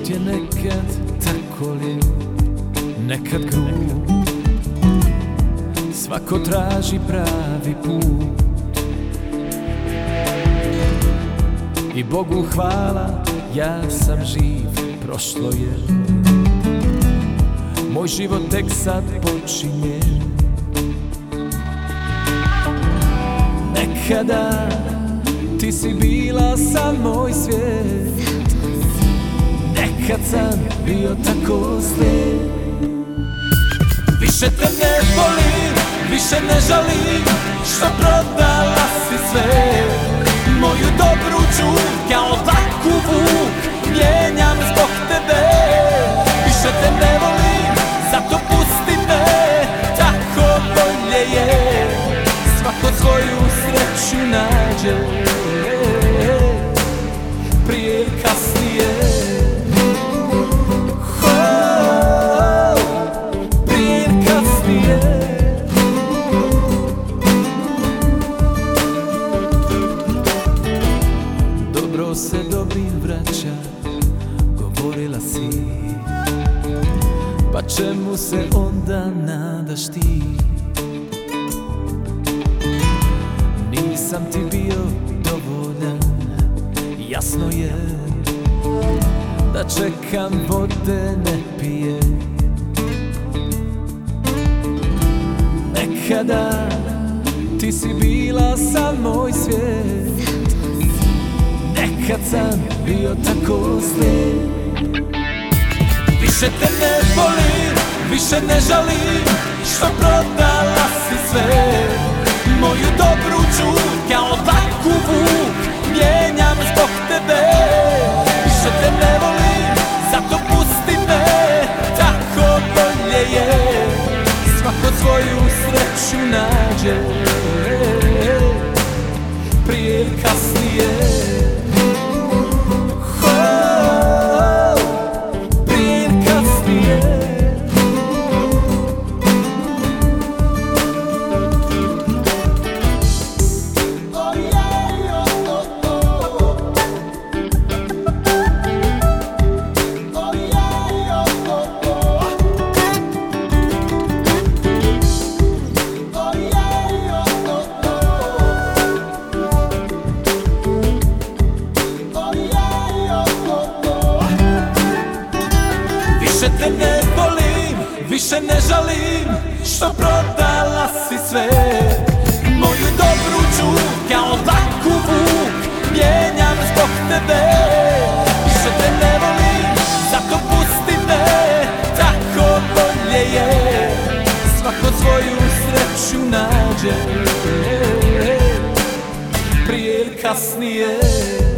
Život je nekad tako lijep, nekad grub. Svako traži pravi put i Bogu hvala, ja sam živ, prošlo je. Moj život tek sad počinje. Nekada ti si bila sam moj svijet, nekad sam bio tako slijep. Više te ne volim, više ne žalim, što prodala si sve. Moju dobru ću kao dlaku vuk mijenjam zbog tebe. Više te ne volim, zato pusti me, tako bolje je. Svako svoju sreću nađe, prije ili kasnije. Prije ili kasnije. Dobro se dobrim vraća, govorila si, pa čemu se onda nadaš ti? Nisam ti bio dovoljan, jasno je da čekam, vode ne pijem. Nekada ti si bila sam moj svijet, nekad sam bio tako slijep. Više te ne volim, više ne žalim, što prodala si sve. Moju dobru ću kao dlaku vuk mijenjam zbog tebe. Više te ne volim, zato pusti me, tako bolje je. Svako svoju sreću nađe, prije ili kasnije. Prije ili kasnije. Više te ne volim, više ne žalim, što prodala si sve. Moju dobru ću kao dlaku vuk mijenjam zbog tebe. Više te ne volim, zato pusti me, tako bolje je. Svako svoju sreću nađe, prije ili kasnije.